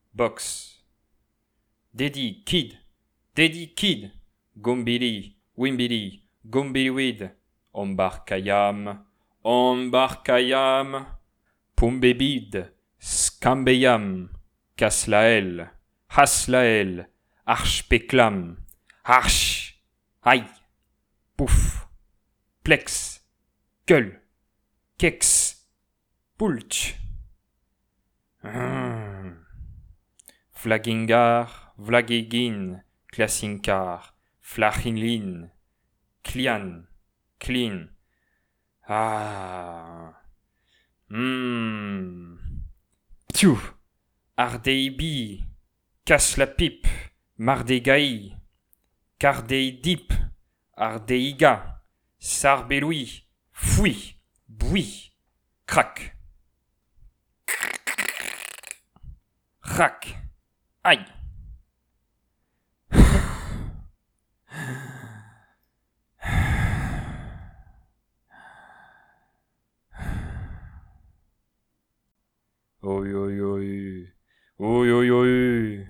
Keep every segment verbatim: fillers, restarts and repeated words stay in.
box. Daddy, kid, daddy, kid, gombili, wimbili, gombiliwid, ombarkayam, ombarkayam, pumbebid, scambeyam, caslael, haslael, archpéclam, arch, aïe, pouf, plex, gueule, kex, pulch. Hum. Flagingar, vlagigin, klasinkar, flachinlin, klian, clean. Ah. Hum. Ptiou. Ardeibi, casse la pipe, mardégaï, cardeidip, ardeiga, sarbeloui, fouille, bouille, crac. Rac, aïe. Oi, oi, oi. Oi, oi, oi.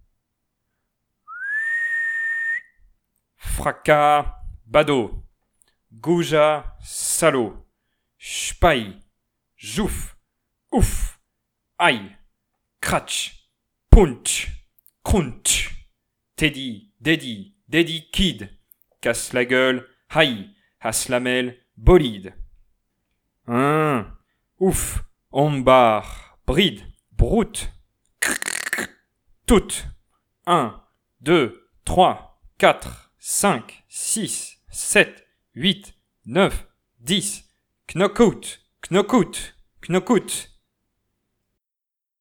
Fracas, badaud. Gouja, salaud. Ch'paille, jouf, ouf, aïe. Cratch, punch, crunch, Teddy, Daddy, Daddy Kid, casse la gueule, haï, haslamel, bolide. Hein, ouf, ombar, bride, broute, tout. Un, deux, trois, quatre, cinq, six, sept, huit, neuf, dix. Knockout, knockout, knockout.